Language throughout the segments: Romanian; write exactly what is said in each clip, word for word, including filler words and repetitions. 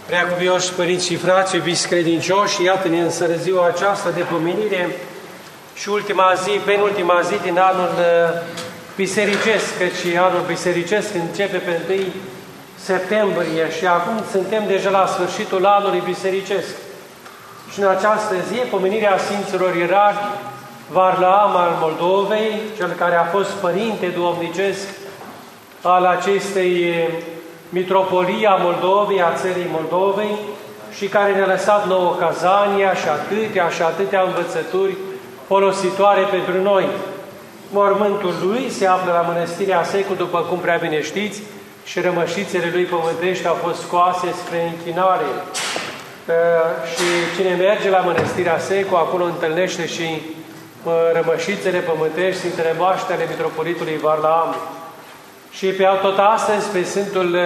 Preacuvioși părinți și frați, iubiți credincioși, iată-ne însă ziua aceasta de pomenire și ultima zi, penultima zi din anul bisericesc, căci anul bisericesc începe pe întâi septembrie și acum suntem deja la sfârșitul anului bisericesc. Și în această zi, pomenirea Sfinților Ierarhi Varlaam al Moldovei, cel care a fost părinte duhovnicesc al acestei mitropolii a Moldovei, a țării Moldovei, și care ne-a lăsat nouă cazania și atâtea și atâtea învățături folositoare pentru noi. Mormântul lui se află la Mănăstirea Secu, după cum prea bine știți, și rămășițele lui pământești au fost scoase spre închinare. Și cine merge la Mănăstirea Secu, acolo întâlnește și rămășițele pământești, Sfintele Moaște ale Mitropolitului Varlaam. Și pe tot astăzi, pe Sfântul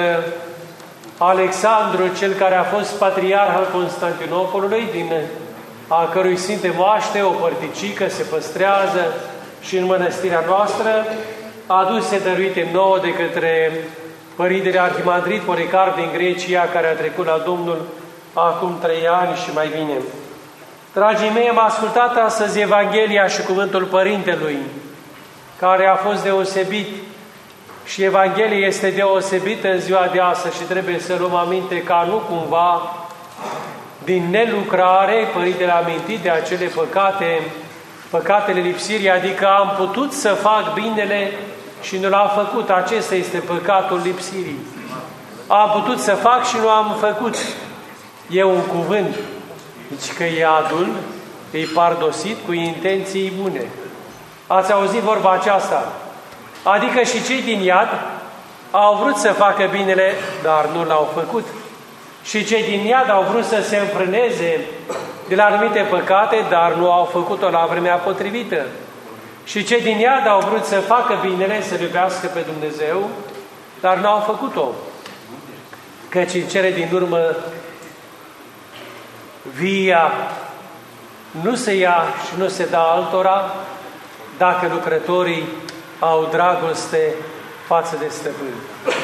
Alexandru, cel care a fost patriarh al Constantinopolului, din a cărui Sfinte Moaște, o părticică se păstrează și în mănăstirea noastră, aduse dăruite nouă de către Părintele Arhimandrit Policarp din Grecia, care a trecut la Domnul acum trei ani și mai bine. Dragii mei, am ascultat astăzi Evanghelia și cuvântul Părintelui, care a fost deosebit. Și Evanghelia este deosebită în ziua de astăzi și trebuie să luăm aminte ca nu cumva din nelucrare, Părintele a amintit de acele păcate, păcatele lipsirii, adică am putut să fac binele și nu l-am făcut. Acesta este păcatul lipsirii. Am putut să fac și nu am făcut. E un cuvânt, deci că iadul e pardosit cu intenții bune. Ați auzit vorba aceasta? Adică și cei din iad au vrut să facă binele, dar nu l-au făcut. Și cei din iad au vrut să se înfrâneze de la anumite păcate, dar nu au făcut-o la vremea potrivită. Și cei din iad au vrut să facă binele, să iubească pe Dumnezeu, dar nu au făcut-o. Căci în cele din urmă via nu se ia și nu se dă altora dacă lucrătorii au dragoste față de stăpân.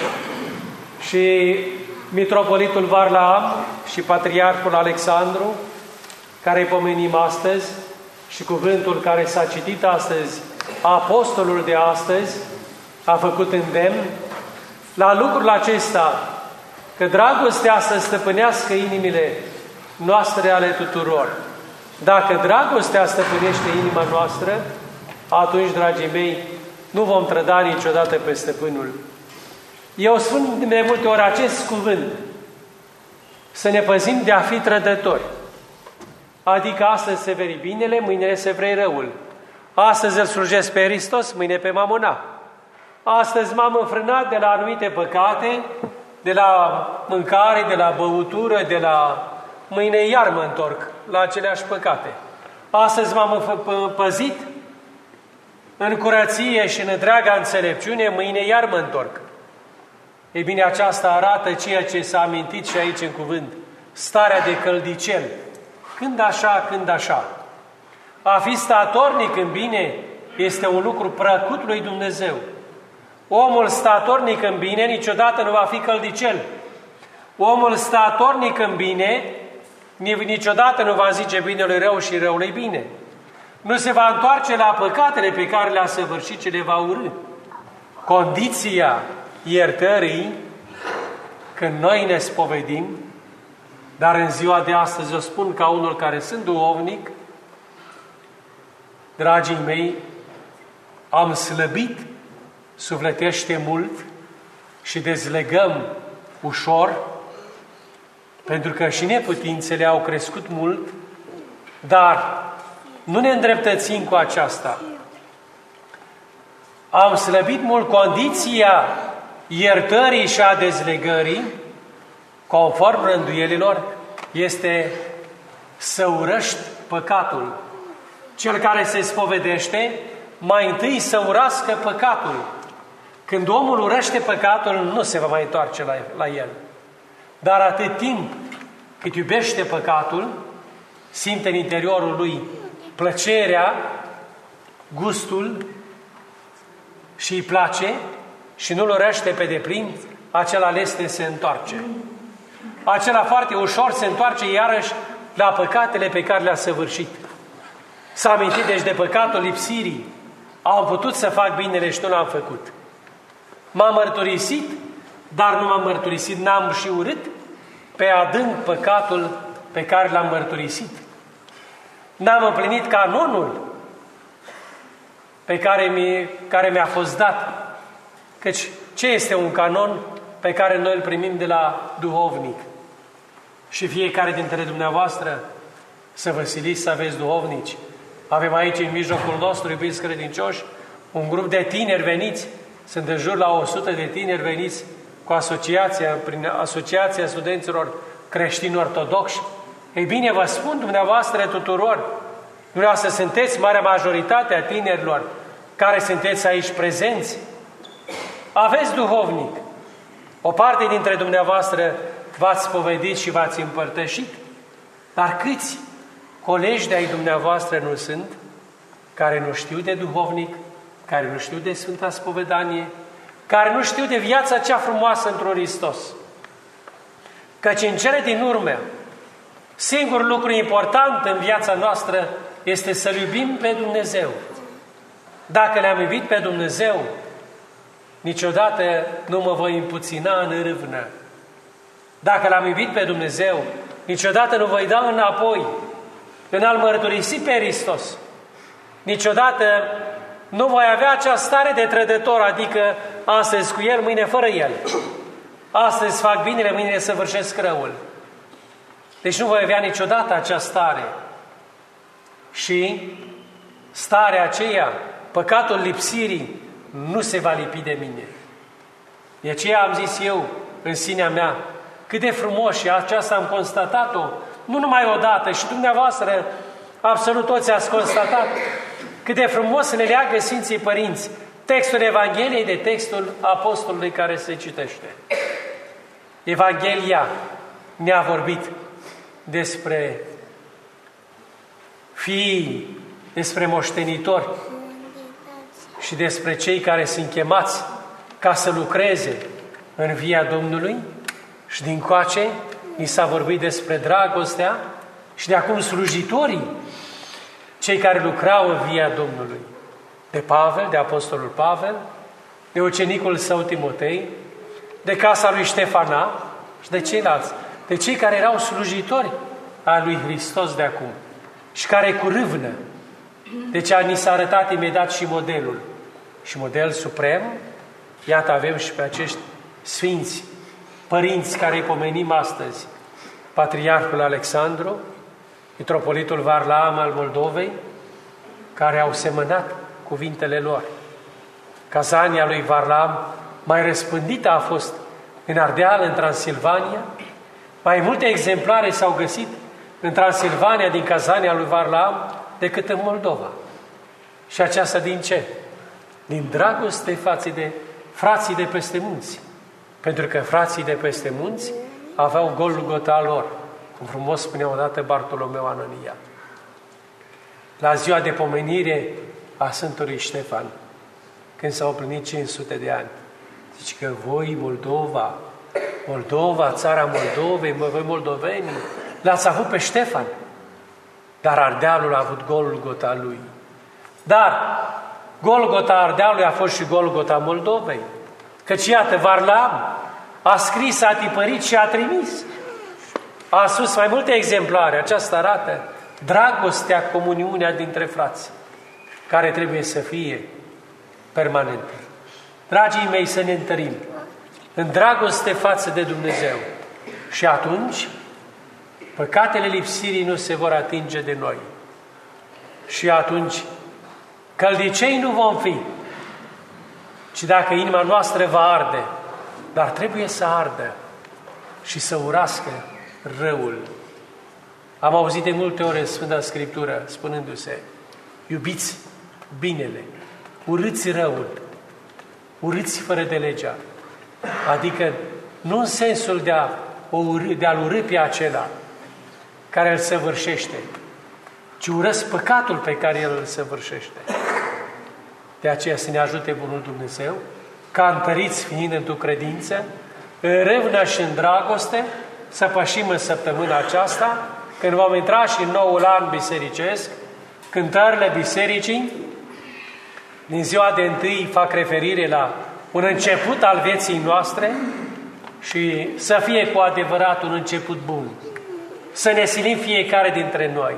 Și mitropolitul Varlaam și patriarhul Alexandru, care îi pomenim astăzi, și cuvântul care s-a citit astăzi, apostolul de astăzi, a făcut îndemn la lucrul acesta, că dragostea să stăpânească inimile noastre ale tuturor. Dacă dragostea stăpânește inima noastră, atunci, dragii mei, nu vom trăda niciodată pe stăpânul. Eu spun de multe ori acest cuvânt, să ne păzim de a fi trădători. Adică astăzi se veri binele, mâine se vrei răul. Astăzi îl slujesc pe Hristos, mâine pe Mamona. Astăzi m-am înfrânat de la anumite păcate, de la mâncare, de la băutură, de la... Mâine iar mă întorc la aceleași păcate. Astăzi m-am păzit în curăție și în întreaga înțelepciune, mâine iar mă întorc. Ei bine, aceasta arată ceea ce s-a amintit și aici în cuvânt, starea de căldicel. Când așa, când așa. A fi statornic în bine este un lucru plăcut lui Dumnezeu. Omul statornic în bine niciodată nu va fi căldicel. Omul statornic în bine niciodată nu va zice binelui rău și răului bine. Nu se va întoarce la păcatele pe care le-a săvârșit, ce le va urâ. Condiția iertării, când noi ne spovedim, dar în ziua de astăzi o spun ca unul care sunt duhovnic, dragii mei, am slăbit sufletește mult și dezlegăm ușor, pentru că și neputințele au crescut mult, dar nu ne îndreptățim cu aceasta. Am slăbit mult condiția iertării și a dezlegării, conform rânduielilor, este să urăști păcatul. Cel care se spovedește, mai întâi să urască păcatul. Când omul urăște păcatul, nu se va mai întoarce la, la el. Dar atât timp cât iubește păcatul, simte în interiorul lui plăcerea, gustul și îi place și nu-l urăște pe deplin, acela leste se întoarce. acela foarte ușor se întoarce iarăși la păcatele pe care le-a săvârșit. S-a amintit deci de păcatul lipsirii. Am putut să fac binele și nu l-am făcut. M-am mărturisit, dar nu m-am mărturisit, n-am și urât pe adânc păcatul pe care l-am mărturisit. N-am împlinit canonul pe care, mi, care mi-a fost dat. Căci ce este un canon pe care noi îl primim de la duhovnic? Și fiecare dintre dumneavoastră să vă siliți să aveți duhovnici. Avem aici în mijlocul nostru, iubiți credincioși, un grup de tineri veniți, sunt în jur la o sută de tineri veniți cu asociația, prin Asociația Studenților Creștini Ortodoxi. Ei bine, vă spun dumneavoastră tuturor, dumneavoastră sunteți marea majoritate a tinerilor care sunteți aici prezenți, aveți duhovnic. O parte dintre dumneavoastră v-ați spovedit și v-ați împărtășit, dar câți colegi de-ai dumneavoastră nu sunt, care nu știu de duhovnic, care nu știu de Sfânta Spovedanie, care nu știu de viața cea frumoasă într-un Hristos. Căci în cele din urmă, singurul lucru important în viața noastră este să-L iubim pe Dumnezeu. Dacă le-am iubit pe Dumnezeu, niciodată nu mă voi împuțina în râvnă. Dacă l-am iubit pe Dumnezeu, niciodată nu voi da înapoi în a-L mărturisi pe Hristos. Niciodată nu voi avea acea stare de trădător, adică astăzi cu El, mâine fără El. Astăzi fac binele, mâine săvârșesc răul. Deci nu voi avea niciodată acea stare. Și starea aceea, păcatul lipsirii, nu se va lipi de mine. De aceea am zis eu în sinea mea, cât de frumos, și aceasta am constatat-o, nu numai odată, și dumneavoastră absolut toți ați constatat, cât de frumos ne leagă Sfinții Părinți textul Evangheliei de textul Apostolului care se citește. Evanghelia ne-a vorbit despre fiii, despre moștenitori și despre cei care sunt chemați ca să lucreze în via Domnului, și din coace ni s-a vorbit despre dragostea și de acum slujitorii, cei care lucrau în via Domnului, de Pavel, de Apostolul Pavel, de ucenicul său Timotei, de casa lui Ștefana și de ceilalți, de cei care erau slujitori al lui Hristos de acum și care cu râvnă. Deci ni s-a arătat imediat și modelul. Și model suprem, iată avem și pe acești sfinți părinți care îi pomenim astăzi, Patriarhul Alexandru, Mitropolitul Varlaam al Moldovei, care au semănat cuvintele lor. Cazania lui Varlaam mai răspândită a fost în Ardeal, în Transilvania. Mai multe exemplare s-au găsit în Transilvania din Cazania lui Varlaam decât în Moldova. Și aceasta din ce? Din dragoste față de frații de peste munți. Pentru că frații de peste munți aveau Golgota lor, cum frumos spunea odată Bartolomeu Anania. La ziua de pomenire a Sfântului Ștefan, când s-au împlinit cinci sute de ani, zice că voi, Moldova, Moldova, țara Moldovei, voi moldoveni, l-ați avut pe Ștefan, dar Ardealul a avut Golgota lui. Dar Golgota Ardealului a fost și Golgota Moldovei. Căci iată, Varlaam a scris, a tipărit și a trimis. A spus mai multe exemplare. Aceasta arată dragostea, comuniunea dintre frați, care trebuie să fie permanentă. Dragii mei, să ne întărim în dragoste față de Dumnezeu. Și atunci, păcatele lipsirii nu se vor atinge de noi. Și atunci, căldicei nu vom fi, ci dacă inima noastră va arde, dar trebuie să ardă și să urască răul. Am auzit de multe ori în Sfânta Scriptură spunându-se, iubiți binele, urâți răul, urâți fără de legea. Adică nu în sensul de, a, de a-l urâ pe acela care îl săvârșește, ci urăsc păcatul pe care el îl săvârșește. De aceea să ne ajute Bunul Dumnezeu, ca întăriți fiind într-o credință, în râvnă și în dragoste, să pășim în săptămâna aceasta, când vom intra și în noul an bisericesc, cântările bisericii, din ziua de întâi fac referire la un început al vieții noastre și să fie cu adevărat un început bun. Să ne silim fiecare dintre noi,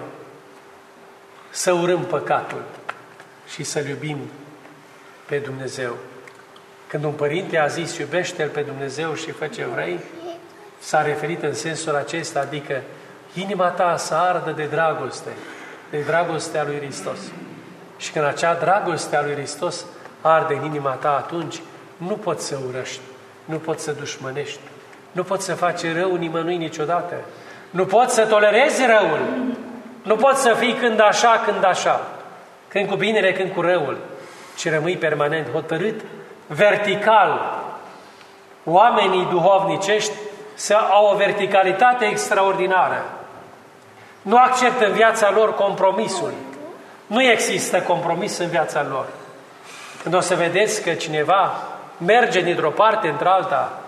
să urâm păcatul și să-L iubim pe Dumnezeu. Când un părinte a zis, iubește-L pe Dumnezeu și fă ce vrei, s-a referit în sensul acesta, adică inima ta să ardă de dragoste, de dragostea lui Hristos. Și când acea dragoste a lui Hristos arde în inima ta, atunci nu poți să urăști, nu poți să dușmănești, nu poți să faci rău nimănui niciodată, nu poți să tolerezi răul, nu poți să fii când așa, când așa, când cu binele, când cu răul, ci rămâi permanent hotărât, vertical. Oamenii duhovnicești au o verticalitate extraordinară. Nu acceptă în viața lor compromisul. Nu există compromis în viața lor. Când o să vedeți că cineva merge dintr-o parte într-alta,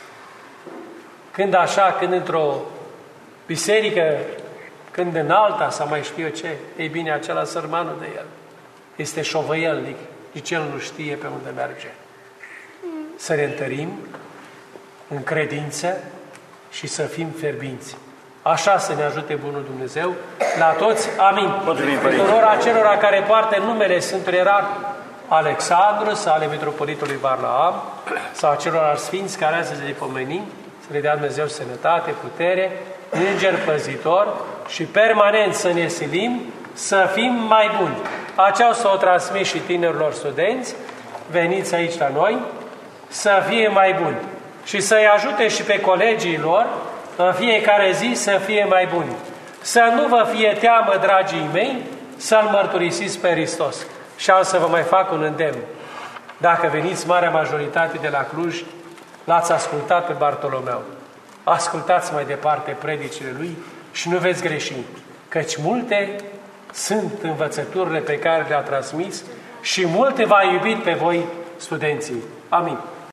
când așa, când într-o biserică, când în alta, sau mai știu eu ce, ei bine, acela sărmanul de el este șovăielnic, nici el nu știe pe unde merge. Să ne întărim în credință și să fim fierbinți. Așa să ne ajute Bunul Dumnezeu la toți. Amin. Tuturor acelora care poartă numele Sfântului Ierarh Alexandru sau ale Mitropolitului Varlaam sau acelor sfinți care astăzi le pomenim, să le dea Dumnezeu sănătate, putere, înger păzitor și permanent să ne silim să fim mai buni. Aceea o să o transmit și tinerilor studenți, veniți aici la noi, să fie mai buni și să-i ajute și pe colegii lor în fiecare zi să fie mai buni. Să nu vă fie teamă, dragii mei, să-L mărturisiți pe Hristos. Și am să vă mai fac un îndemn. Dacă veniți marea majoritate de la Cluj, l-ați ascultat pe Bartolomeu. Ascultați mai departe predicile lui și nu veți greși, căci multe sunt învățăturile pe care le-a transmis și multe v-a iubit pe voi studenții. Amin.